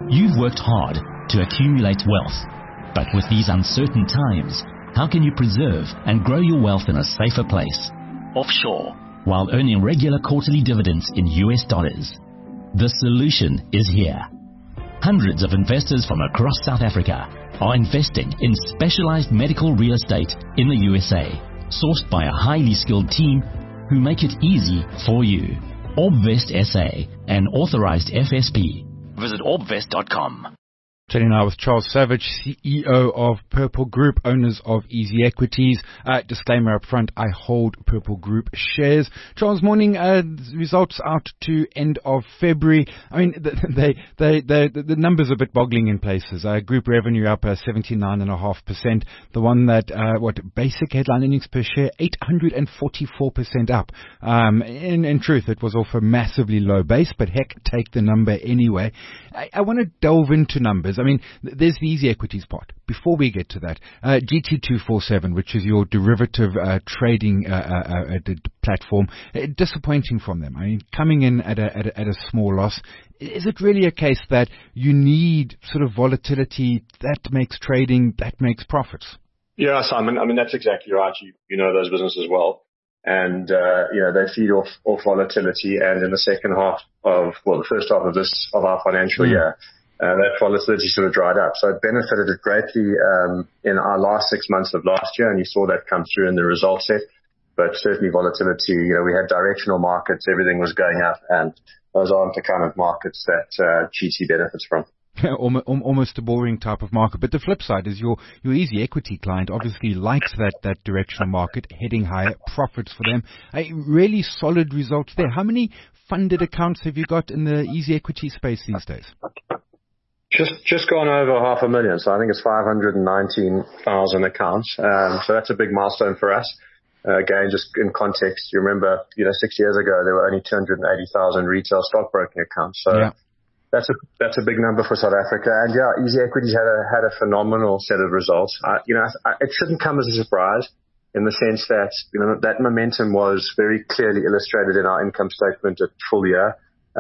You've worked hard to accumulate wealth, but with these uncertain times, how can you preserve and grow your wealth in a safer place, offshore, while earning regular quarterly dividends in US dollars? The solution is here. Hundreds of investors from across South Africa are investing in specialized medical real estate in the USA, sourced by a highly skilled team who make it easy for you. Orbvest SA, an authorized FSP. Visit orbvest.com. Chatting now with Charles Savage, CEO of Purple Group, owners of Easy Equities. Disclaimer up front, I hold Purple Group shares. Charles, morning. Results out to end of February. I mean, the numbers are a bit boggling in places. Group revenue up 79.5%. The one that, basic headline earnings per share, 844% up. In truth, it was off a massively low base, but heck, take the number anyway. I want to delve into numbers. I mean, there's the Easy Equities part. Before we get to that, GT247, which is your derivative trading platform, disappointing from them. I mean, coming in at a small loss. Is it really a case that you need sort of volatility that makes trading, that makes profits? Yeah, Simon. I mean, that's exactly right. You know those businesses well. And, they feed off volatility. And in the the first half of our financial year, that volatility sort of dried up. So it benefited it greatly in our last 6 months of last year, and you saw that come through in the result set. But certainly volatility, we had directional markets, everything was going up, and those aren't the kind of markets that GT benefits from. Almost a boring type of market. But the flip side is your Easy Equity client obviously likes that directional market, heading higher, profits for them. Really solid results there. How many funded accounts have you got in the Easy Equity space these days? Just gone over 500,000, so I think it's 519,000 accounts. So that's a big milestone for us. Again, just in context, you remember, 6 years ago there were only 280,000 retail stockbroking accounts. So yeah. That's a big number for South Africa. And yeah, Easy Equities had a phenomenal set of results. It shouldn't come as a surprise in the sense that that momentum was very clearly illustrated in our income statement at full year.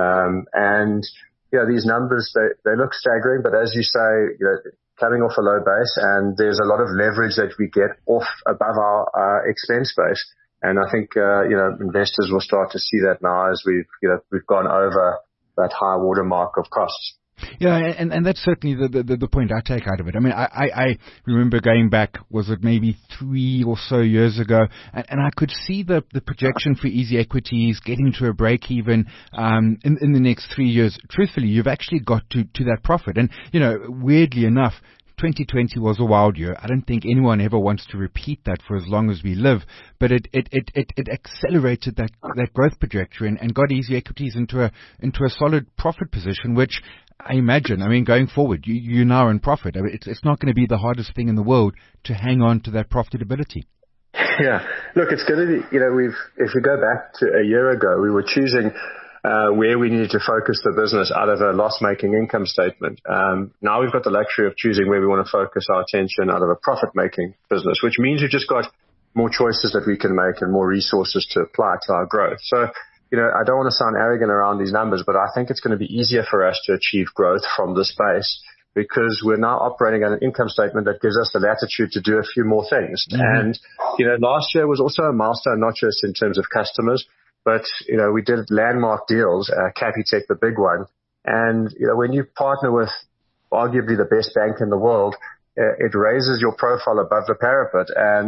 These numbers, they look staggering, but as you say, coming off a low base, and there's a lot of leverage that we get off above our expense base. And I think, investors will start to see that now as we've gone over that high watermark of costs. Yeah, and that's certainly the point I take out of it. I mean, I remember going back, was it maybe 3 or so years ago, and I could see the projection for Easy Equities getting to a break even in the next 3 years. Truthfully, you've actually got to that profit. And, weirdly enough, 2020 was a wild year. I don't think anyone ever wants to repeat that for as long as we live, but it accelerated that growth trajectory and got Easy Equities into a solid profit position, which I imagine, going forward, you're now in profit. It's not going to be the hardest thing in the world to hang on to that profitability. Yeah. Look, it's going to be, if we go back to a year ago, we were choosing where we needed to focus the business out of a loss-making income statement. Now we've got the luxury of choosing where we want to focus our attention out of a profit-making business, which means we've just got more choices that we can make and more resources to apply to our growth. So, I don't want to sound arrogant around these numbers, but I think it's going to be easier for us to achieve growth from this base because we're now operating on an income statement that gives us the latitude to do a few more things. Mm-hmm. And, last year was also a milestone, not just in terms of customers, but, we did landmark deals, Capitec, the big one. And, when you partner with arguably the best bank in the world, it raises your profile above the parapet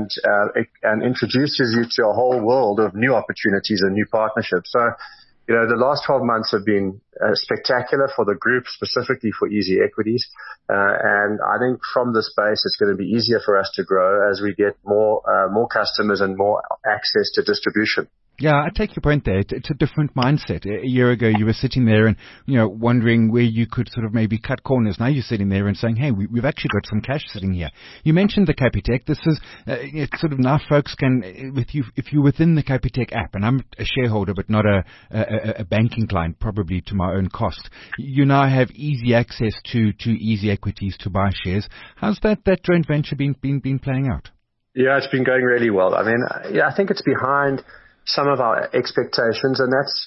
and introduces you to a whole world of new opportunities and new partnerships. So, the last 12 months have been spectacular for the group, specifically for Easy Equities. And I think from this base, it's going to be easier for us to grow as we get more customers and more access to distribution. Yeah, I take your point there. It's a different mindset. A year ago, you were sitting there and, wondering where you could sort of maybe cut corners. Now you're sitting there and saying, hey, we've actually got some cash sitting here. You mentioned the Capitec. This is it's sort of now folks can, if you're within the Capitec app, and I'm a shareholder but not a banking client, probably to my own cost, you now have easy access to Easy Equities to buy shares. How's that joint venture been playing out? Yeah, it's been going really well. I mean, I think it's behind some of our expectations, and that's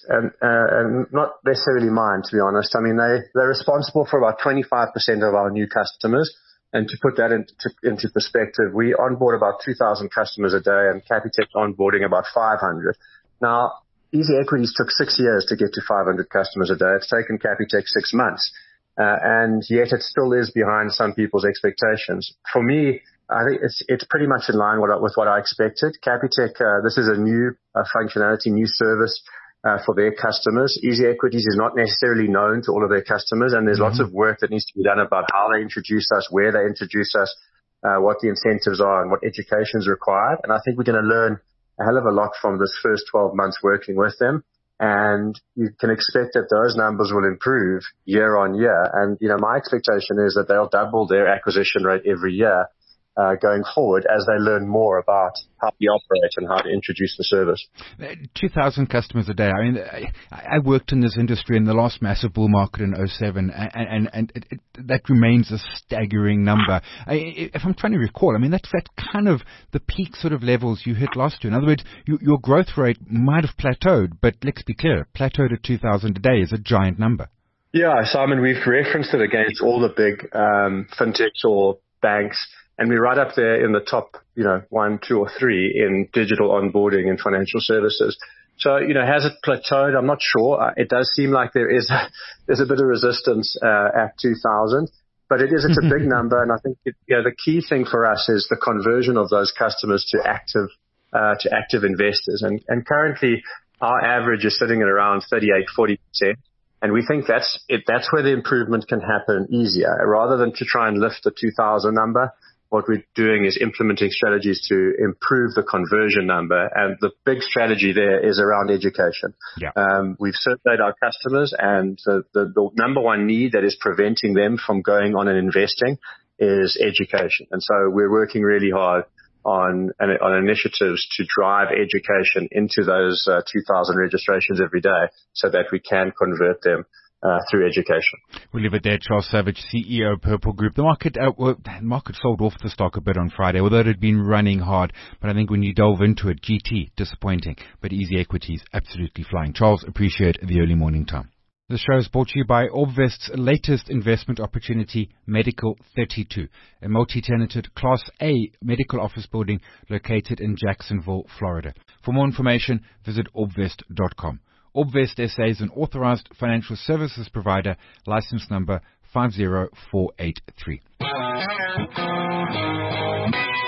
not necessarily mine, to be honest. I mean, they're responsible for about 25% of our new customers. And to put that into perspective, we onboard about 2,000 customers a day, and Capitec onboarding about 500. Now, Easy Equities took 6 years to get to 500 customers a day. It's taken Capitec 6 months. And yet it still is behind some people's expectations. For me, I think it's pretty much in line with what I expected. Capitec, this is a new functionality, new service for their customers. Easy Equities is not necessarily known to all of their customers, and there's lots of work that needs to be done about how they introduce us, where they introduce us, what the incentives are, and what education is required. And I think we're going to learn a hell of a lot from this first 12 months working with them. And you can expect that those numbers will improve year on year. And, my expectation is that they'll double their acquisition rate every year going forward as they learn more about how we operate and how to introduce the service. 2,000 customers a day. I mean, I worked in this industry in the last massive bull market in 2007, and that remains a staggering number. If I'm trying to recall, I mean, that's kind of the peak sort of levels you hit last year. In other words, your growth rate might have plateaued, but let's be clear, plateaued at 2,000 a day is a giant number. Yeah, Simon, we've referenced it against all the big fintechs or banks. And we're right up there in the top, 1, 2, or 3 in digital onboarding and financial services. So, has it plateaued? I'm not sure. It does seem like there's a bit of resistance at 2,000, but it's a big number. And I think the key thing for us is the conversion of those customers to active investors. And currently, our average is sitting at around 38-40%. And we think that's where the improvement can happen easier, rather than to try and lift the 2,000 number. What we're doing is implementing strategies to improve the conversion number. And the big strategy there is around education. Yeah. We've surveyed our customers, and the number one need that is preventing them from going on and investing is education. And so we're working really hard on initiatives to drive education into those 2,000 registrations every day so that we can convert them through education. We'll leave it there. Charles Savage, CEO of Purple Group. The market sold off the stock a bit on Friday, although it had been running hard. But I think when you delve into it, GT, disappointing. But Easy Equities, absolutely flying. Charles, appreciate the early morning time. The show is brought to you by Obvest's latest investment opportunity, Medical 32, a multi-tenanted Class A medical office building located in Jacksonville, Florida. For more information, visit obvest.com. Obvest SA is an authorized financial services provider, license number 50483.